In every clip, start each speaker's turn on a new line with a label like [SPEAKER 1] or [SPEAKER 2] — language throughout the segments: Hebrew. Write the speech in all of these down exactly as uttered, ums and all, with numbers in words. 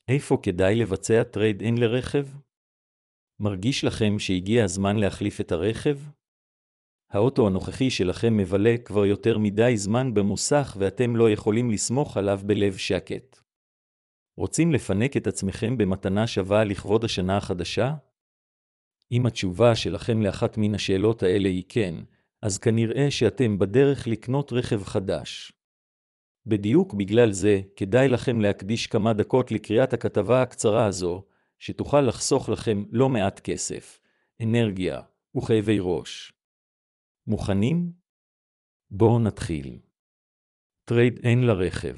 [SPEAKER 1] איפה כדאי לבצע טרייד אין לרכב? מרגיש לכם שהגיע הזמן להחליף את הרכב? האוטו הנוכחי שלכם מבלה כבר יותר מדי זמן במוסך ואתם לא יכולים לסמוך עליו בלב שקט. רוצים לפנק את עצמכם במתנה שווה לכבוד השנה החדשה? אם התשובה שלכם לאחת מן השאלות האלה היא כן, אז כנראה שאתם בדרך לקנות רכב חדש. בדיוק בגלל זה, כדאי לכם להקדיש כמה דקות לקריאת הכתבה הקצרה הזו, שתוכל לחסוך לכם לא מעט כסף, אנרגיה וכאבי ראש. מוכנים? בואו נתחיל. טרייד אין לרכב.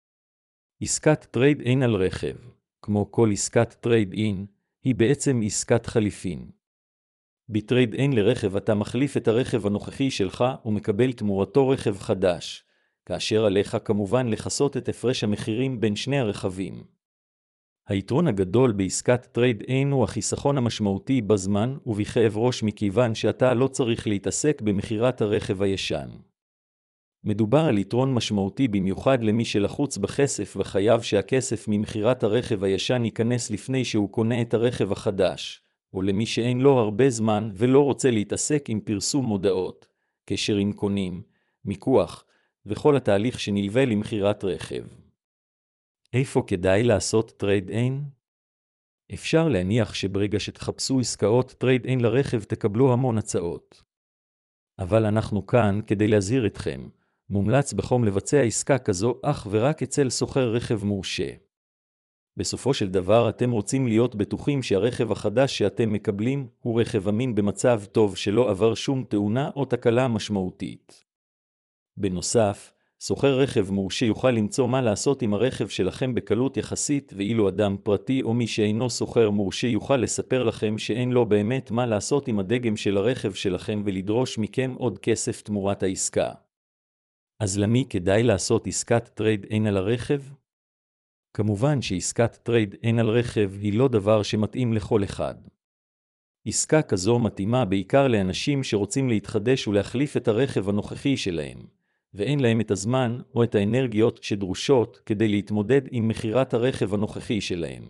[SPEAKER 1] עסקת טרייד אין על רכב, כמו כל עסקת טרייד אין, היא בעצם עסקת חליפין. בטרייד אין לרכב אתה מחליף את הרכב הנוכחי שלך ומקבל תמורתו רכב חדש, כאשר עליך כמובן לחסות את הפרש המחירים בין שני הרכבים. היתרון הגדול בעסקת טרייד אין הוא החיסכון המשמעותי בזמן ובכאב ראש מכיוון שאתה לא צריך להתעסק במחירת הרכב הישן. מדובר על יתרון משמעותי במיוחד למי שלחוץ בכסף וחייב שהכסף ממחירת הרכב הישן ייכנס לפני שהוא קונה את הרכב החדש, או למי שאין לו הרבה זמן ולא רוצה להתעסק עם פרסום מודעות, קשר עם קונים, מיקוח, וכל התהליך שנלווה למחירת רכב. איפה כדאי לעשות טרייד אין? אפשר להניח שברגע שתחפשו עסקאות טרייד אין לרכב תקבלו המון הצעות. אבל אנחנו כאן כדי להזהיר אתכם, מומלץ בחום לבצע עסקה כזו אך ורק אצל סוחר רכב מורשה. בסופו של דבר אתם רוצים להיות בטוחים שהרכב החדש שאתם מקבלים הוא רכב אמין במצב טוב שלא עבר שום תאונה או תקלה משמעותית. בנוסף, סוחר רכב מורשה יוכל למצוא מה לעשות עם הרכב שלכם בקלות יחסית, ואילו אדם פרטי או מי שאינו סוחר מורשה יוכל לספר לכם שאין לו באמת מה לעשות עם הדגם של הרכב שלכם ולדרוש מכם עוד כסף תמורת העסקה. אז למי כדאי לעשות עסקת טרייד אין על הרכב? כמובן שעסקת טרייד אין על רכב היא לא דבר שמתאים לכל אחד. עסקה כזו מתאימה בעיקר לאנשים שרוצים להתחדש ולהחליף את הרכב הנוכחי שלהם, ואין להם את הזמן או את האנרגיות שדרושות כדי להתמודד עם מחירת הרכב הנוכחי שלהם.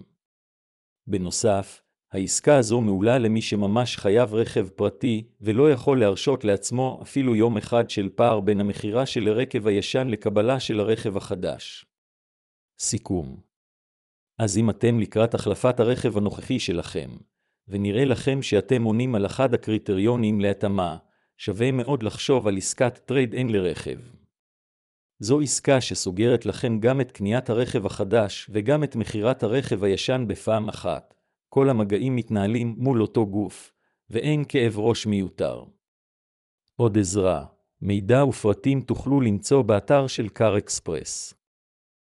[SPEAKER 1] בנוסף, העסקה הזו מעולה למי שממש חייב רכב פרטי ולא יכול להרשות לעצמו אפילו יום אחד של פער בין המחירה של הרכב הישן לקבלה של הרכב החדש. סיכום. אז אם אתם לקראת החלפת הרכב הנוכחי שלכם, ונראה לכם שאתם עונים על אחד הקריטריונים להתאמה, שווה מאוד לחשוב על עסקת טרייד אין לרכב. זו עסקה שסוגרת לכם גם את קניית הרכב החדש וגם את מחירת הרכב הישן בפעם אחת. כל המגעים מתנהלים מול אותו גוף, ואין כאב ראש מיותר. עוד עזרה, מידע ופרטים תוכלו למצוא באתר של קאר אקספרס.